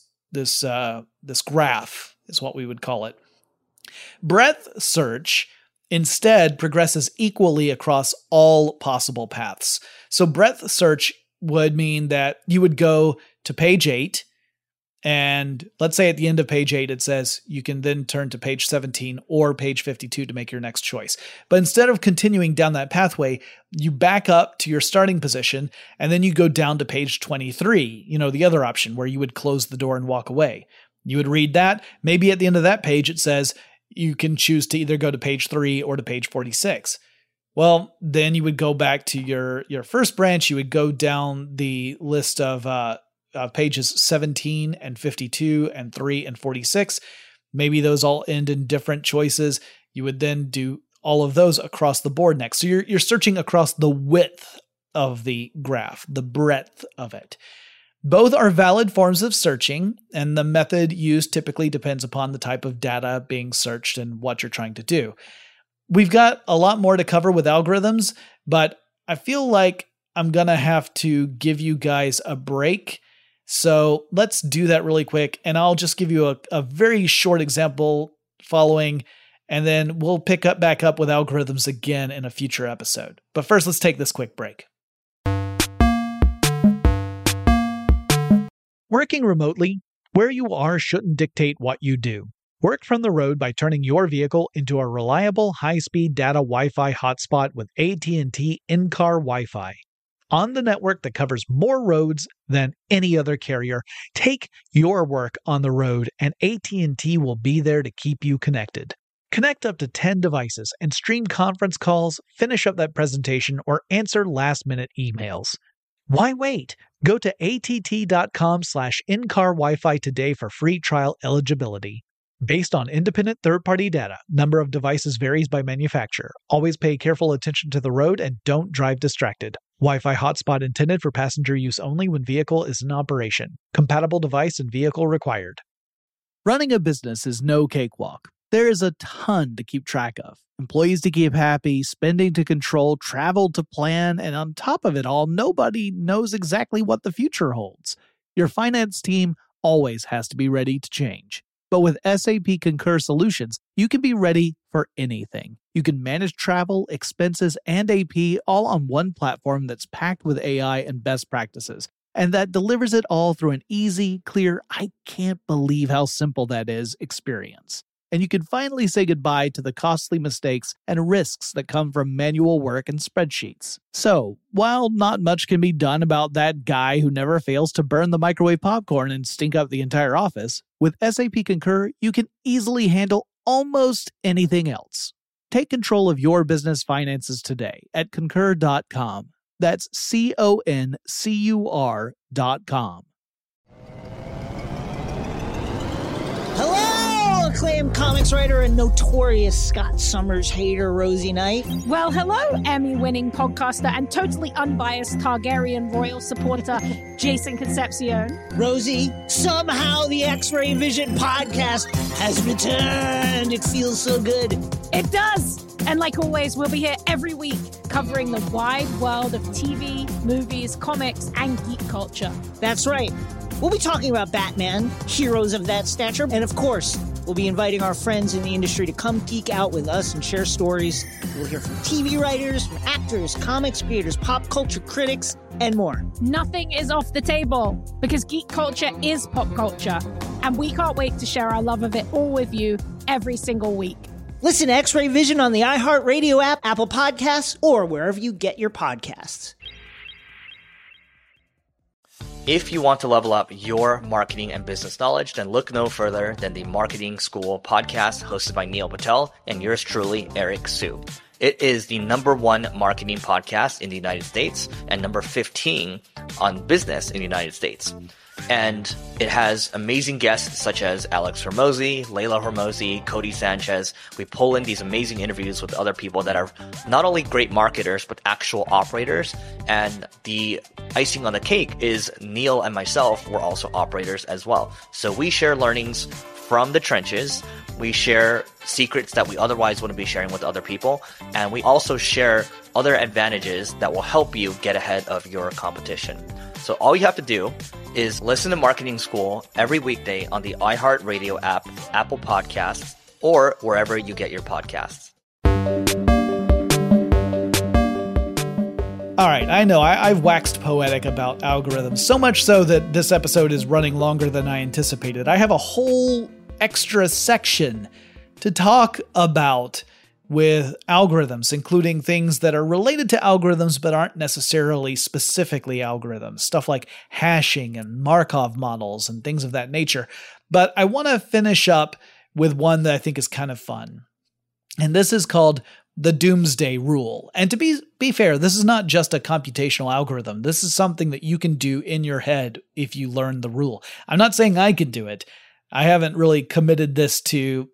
graph, is what we would call it. Breadth search instead progresses equally across all possible paths. So breadth search would mean that you would go to page 8, and let's say at the end of page 8, it says you can then turn to page 17 or page 52 to make your next choice. But instead of continuing down that pathway, you back up to your starting position, and then you go down to page 23, the other option where you would close the door and walk away. You would read that. Maybe at the end of that page, it says you can choose to either go to page 3 or to page 46. Well, then you would go back to your first branch. You would go down the list of pages 17 and 52 and 3 and 46. Maybe those all end in different choices. You would then do all of those across the board next. So you're searching across the width of the graph, the breadth of it. Both are valid forms of searching, and the method used typically depends upon the type of data being searched and what you're trying to do. We've got a lot more to cover with algorithms, but I feel like I'm going to have to give you guys a break. So let's do that really quick, and I'll just give you a very short example following, and then we'll pick back up with algorithms again in a future episode. But first, let's take this quick break. Working remotely, where you are shouldn't dictate what you do. Work from the road by turning your vehicle into a reliable high-speed data Wi-Fi hotspot with AT&T in-car Wi-Fi. On the network that covers more roads than any other carrier, take your work on the road, and AT&T will be there to keep you connected. Connect up to 10 devices and stream conference calls, finish up that presentation, or answer last-minute emails. Why wait? Go to att.com/in-car Wi-Fi today for free trial eligibility. Based on independent third-party data, number of devices varies by manufacturer. Always pay careful attention to the road and don't drive distracted. Wi-Fi hotspot intended for passenger use only when vehicle is in operation. Compatible device and vehicle required. Running a business is no cakewalk. There is a ton to keep track of. Employees to keep happy, spending to control, travel to plan, and on top of it all, nobody knows exactly what the future holds. Your finance team always has to be ready to change. But with SAP Concur Solutions, you can be ready for anything. You can manage travel, expenses, and AP all on one platform that's packed with AI and best practices, and that delivers it all through an easy, clear, I can't believe how simple that is experience. And you can finally say goodbye to the costly mistakes and risks that come from manual work and spreadsheets. So, while not much can be done about that guy who never fails to burn the microwave popcorn and stink up the entire office, with SAP Concur, you can easily handle almost anything else. Take control of your business finances today at concur.com. That's CONCUR.com. Hello, acclaimed comics writer and notorious Scott Summers hater, Rosie Knight. Well, hello, Emmy-winning podcaster and totally unbiased Targaryen royal supporter, Jason Concepcion. Rosie, somehow the X-Ray Vision podcast has returned. It feels so good. It does. And like always, we'll be here every week covering the wide world of TV, movies, comics, and geek culture. That's right. We'll be talking about Batman, heroes of that stature, and of course, we'll be inviting our friends in the industry to come geek out with us and share stories. We'll hear from TV writers, from actors, comics creators, pop culture critics, and more. Nothing is off the table because geek culture is pop culture, and we can't wait to share our love of it all with you every single week. Listen to X-Ray Vision on the iHeartRadio app, Apple Podcasts, or wherever you get your podcasts. If you want to level up your marketing and business knowledge, then look no further than the Marketing School podcast hosted by Neil Patel and yours truly, Eric Su. It is the #1 marketing podcast in the United States and number 15 on business in the United States. And it has amazing guests such as Alex Hormozi, Layla Hormozi, Cody Sanchez. We pull in these amazing interviews with other people that are not only great marketers, but actual operators. And the icing on the cake is Neil and myself were also operators as well. So we share learnings from the trenches. We share secrets that we otherwise wouldn't be sharing with other people. And we also share other advantages that will help you get ahead of your competition. So all you have to do is listen to Marketing School every weekday on the iHeartRadio app, Apple Podcasts, or wherever you get your podcasts. All right, I know I've waxed poetic about algorithms, so much so that this episode is running longer than I anticipated. I have a whole extra section to talk about with algorithms, including things that are related to algorithms but aren't necessarily specifically algorithms, stuff like hashing and Markov models and things of that nature. But I want to finish up with one that I think is kind of fun. And this is called the Doomsday Rule. And to be fair, this is not just a computational algorithm. This is something that you can do in your head if you learn the rule. I'm not saying I can do it. I haven't really committed this to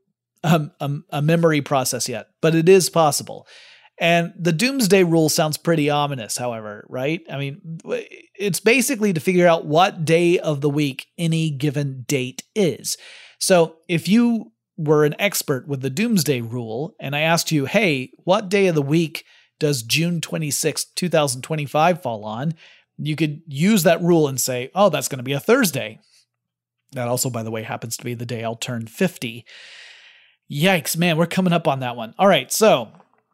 a memory process yet, but it is possible. And the Doomsday Rule sounds pretty ominous, however, right? I mean, it's basically to figure out what day of the week any given date is. So if you were an expert with the Doomsday Rule and I asked you, hey, what day of the week does June 26, 2025 fall on? You could use that rule and say, oh, that's going to be a Thursday. That also, by the way, happens to be the day I'll turn 50. Yikes, man, we're coming up on that one. All right, so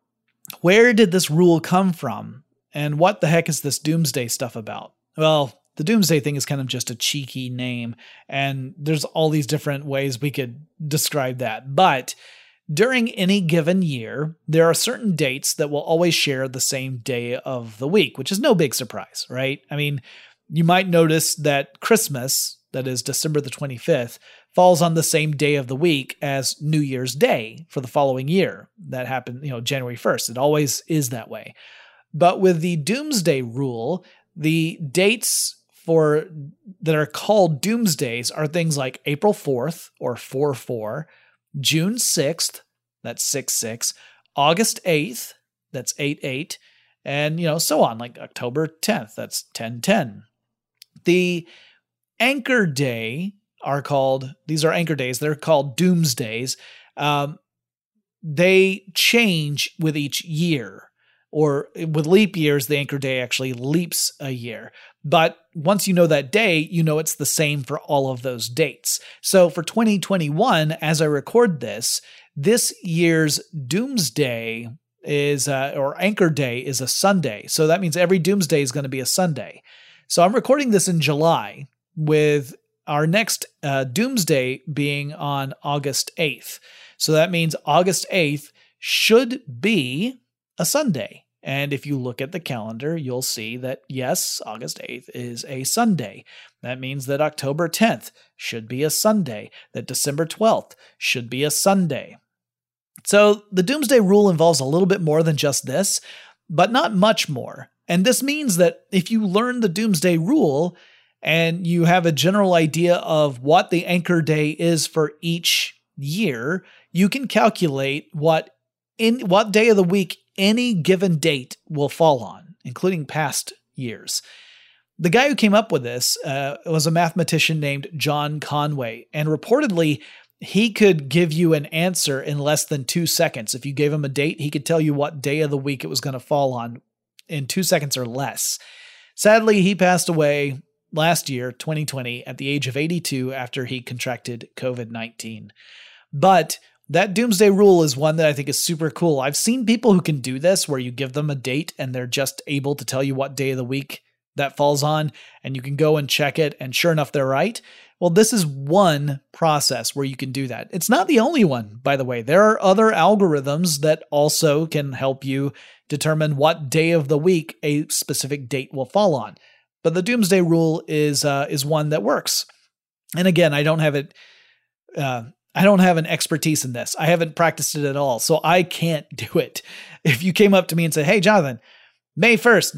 where did this rule come from? And what the heck is this doomsday stuff about? Well, the doomsday thing is kind of just a cheeky name, and there's all these different ways we could describe that. But during any given year, there are certain dates that will always share the same day of the week, which is no big surprise, right? I mean, you might notice that Christmas, that is December the 25th, falls on the same day of the week as New Year's Day for the following year. That happened, January 1st. It always is that way. But with the Doomsday Rule, the dates that are called doomsdays are things like April 4th or 4/4, June 6th, that's 6/6, August 8th, that's 8/8, and so on, like October 10th, that's 10/10. The Anchor Day these are anchor days, they're called doomsdays. They change with each year, or with leap years, the anchor day actually leaps a year. But once you know that day, you know it's the same for all of those dates. So for 2021, as I record this year's doomsday or anchor day is a Sunday. So that means every doomsday is going to be a Sunday. So I'm recording this in July with our next doomsday being on August 8th. So that means August 8th should be a Sunday. And if you look at the calendar, you'll see that, yes, August 8th is a Sunday. That means that October 10th should be a Sunday, that December 12th should be a Sunday. So the Doomsday Rule involves a little bit more than just this, but not much more. And this means that if you learn the Doomsday Rule and you have a general idea of what the anchor day is for each year, you can calculate what day of the week any given date will fall on, including past years. The guy who came up with this was a mathematician named John Conway, and reportedly he could give you an answer in less than 2 seconds. If you gave him a date, he could tell you what day of the week it was going to fall on in 2 seconds or less. Sadly, he passed away last year, 2020, at the age of 82 after he contracted COVID-19. But that doomsday rule is one that I think is super cool. I've seen people who can do this where you give them a date and they're just able to tell you what day of the week that falls on, and you can go and check it, and sure enough, they're right. Well, this is one process where you can do that. It's not the only one, by the way. There are other algorithms that also can help you determine what day of the week a specific date will fall on. But the doomsday rule is one that works. And again, I don't have it. I don't have an expertise in this. I haven't practiced it at all, so I can't do it. If you came up to me and said, "Hey, Jonathan, May 1st,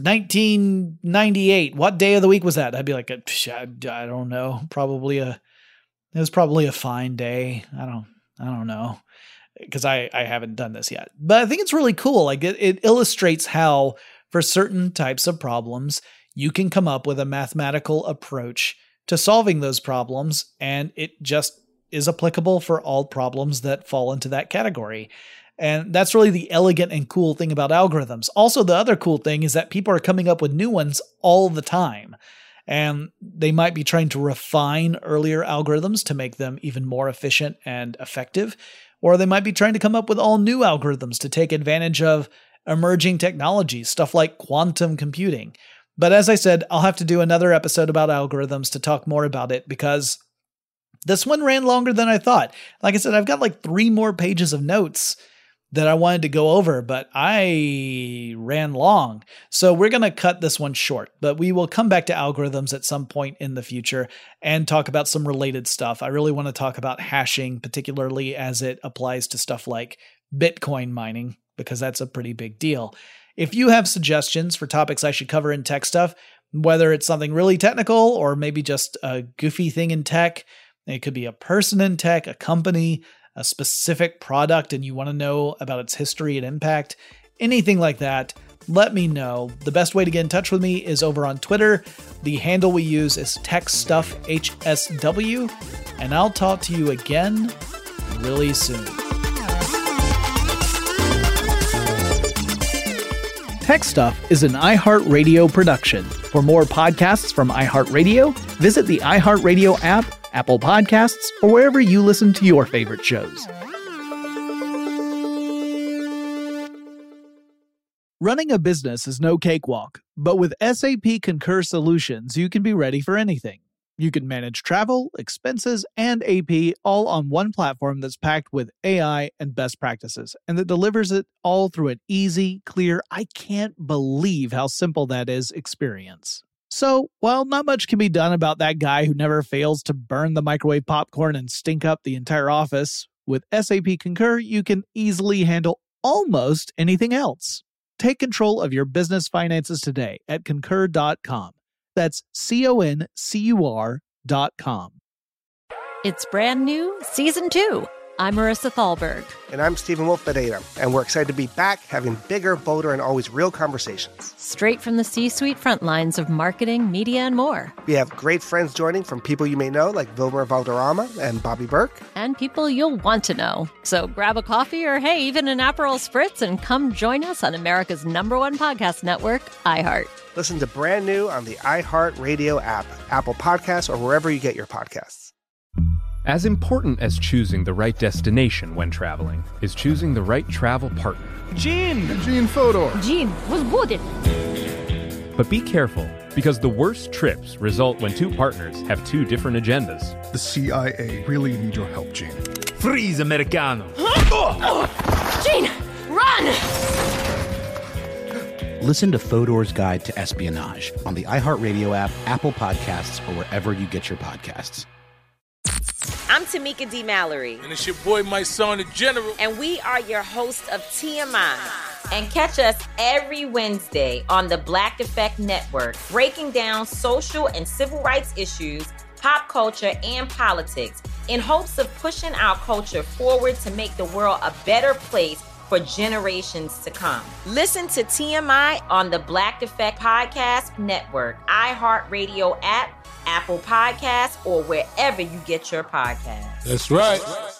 1998, what day of the week was that?" I'd be like, I don't know. It was probably a fine day. I don't know, because I haven't done this yet. But I think it's really cool. Like it illustrates how for certain types of problems, you can come up with a mathematical approach to solving those problems, and it just is applicable for all problems that fall into that category. And that's really the elegant and cool thing about algorithms. Also, the other cool thing is that people are coming up with new ones all the time. And they might be trying to refine earlier algorithms to make them even more efficient and effective. Or they might be trying to come up with all new algorithms to take advantage of emerging technologies, stuff like quantum computing. But as I said, I'll have to do another episode about algorithms to talk more about it, because this one ran longer than I thought. Like I said, I've got like 3 more pages of notes that I wanted to go over, but I ran long. So we're going to cut this one short, but we will come back to algorithms at some point in the future and talk about some related stuff. I really want to talk about hashing, particularly as it applies to stuff like Bitcoin mining, because that's a pretty big deal. If you have suggestions for topics I should cover in tech stuff, whether it's something really technical or maybe just a goofy thing in tech, it could be a person in tech, a company, a specific product, and you want to know about its history and impact, anything like that, let me know. The best way to get in touch with me is over on Twitter. The handle we use is TechStuffHSW, and I'll talk to you again really soon. Tech Stuff is an iHeartRadio production. For more podcasts from iHeartRadio, visit the iHeartRadio app, Apple Podcasts, or wherever you listen to your favorite shows. Running a business is no cakewalk, but with SAP Concur Solutions, you can be ready for anything. You can manage travel, expenses, and AP all on one platform that's packed with AI and best practices, and that delivers it all through an easy, clear, I can't believe how simple that is experience. So, while not much can be done about that guy who never fails to burn the microwave popcorn and stink up the entire office, with SAP Concur, you can easily handle almost anything else. Take control of your business finances today at Concur.com. That's CONCUR.com. It's brand new, Season 2. I'm Marissa Thalberg. And I'm Stephen Wolf Pereira. And we're excited to be back having bigger, bolder, and always real conversations. Straight from the C-suite front lines of marketing, media, and more. We have great friends joining from people you may know, like Wilmer Valderrama and Bobby Burke. And people you'll want to know. So grab a coffee or, hey, even an Aperol Spritz and come join us on America's #1 podcast network, iHeart. Listen to Brand New on the iHeartRadio app, Apple Podcasts, or wherever you get your podcasts. As important as choosing the right destination when traveling is choosing the right travel partner. Eugene Fodor. Gene was good. But be careful, because the worst trips result when 2 partners have 2 different agendas. The CIA really need your help, Gene. Freeze, Americano. Gene, run! Listen to Fodor's Guide to Espionage on the iHeartRadio app, Apple Podcasts, or wherever you get your podcasts. I'm Tamika D. Mallory. And it's your boy, my son, the General. And we are your hosts of TMI. And catch us every Wednesday on the Black Effect Network, breaking down social and civil rights issues, pop culture, and politics in hopes of pushing our culture forward to make the world a better place for generations to come. Listen to TMI on the Black Effect Podcast Network, iHeartRadio app, Apple Podcasts, or wherever you get your podcasts. That's right.